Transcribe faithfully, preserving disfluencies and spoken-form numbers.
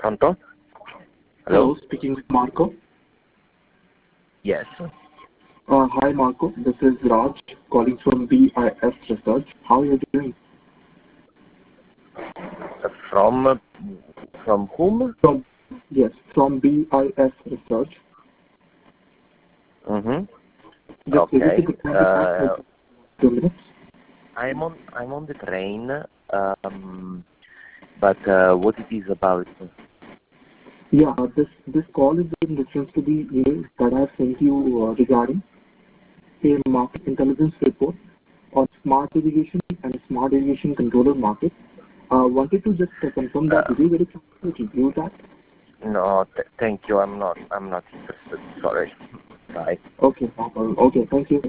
Pronto? Hello, speaking with Marco. Yes. Uh, hi, Marco. This is Raj calling from B I S Research. How are you doing? Uh, From uh, from whom? From yes, from B I S Research. Mm-hmm. Yes, is it a Okay. good time to Uh, talk for two minutes? I'm on I'm on the train. Um, but uh, what it is about? Yeah, uh, this this call is in reference to the email that I have sent you uh, regarding a market intelligence report on smart irrigation and smart irrigation controller market. Uh, wanted to just uh, confirm that Uh, did you get a chance to review that? no, th- thank you. I'm not I'm not interested. Sorry. Bye. Okay, Marco. Okay, thank you.